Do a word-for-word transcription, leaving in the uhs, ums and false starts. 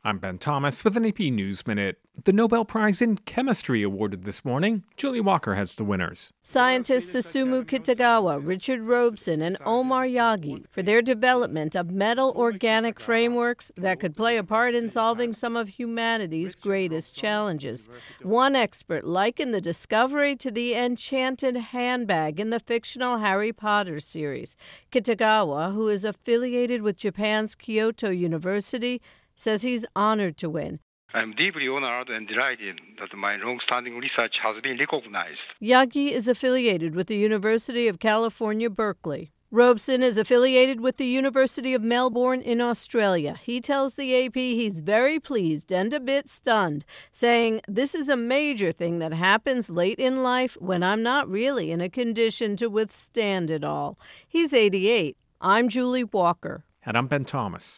I'm Ben Thomas with an A P News Minute. The Nobel Prize in Chemistry awarded this morning. Julie Walker has the winners. Scientists Susumu Kitagawa, Richard Robeson, and Omar Yaghi for their development of metal organic frameworks that could play a part in solving some of humanity's greatest challenges. One expert likened the discovery to the enchanted handbag in the fictional Harry Potter series. Kitagawa, who is affiliated with Japan's Kyoto University, says he's honored to win. I'm deeply honored and delighted that my long-standing research has been recognized. Yaghi is affiliated with the University of California, Berkeley. Robeson is affiliated with the University of Melbourne in Australia. He tells the A P he's very pleased and a bit stunned, saying, "This is a major thing that happens late in life when I'm not really in a condition to withstand it all." He's eighty-eight. I'm Julie Walker. And I'm Ben Thomas.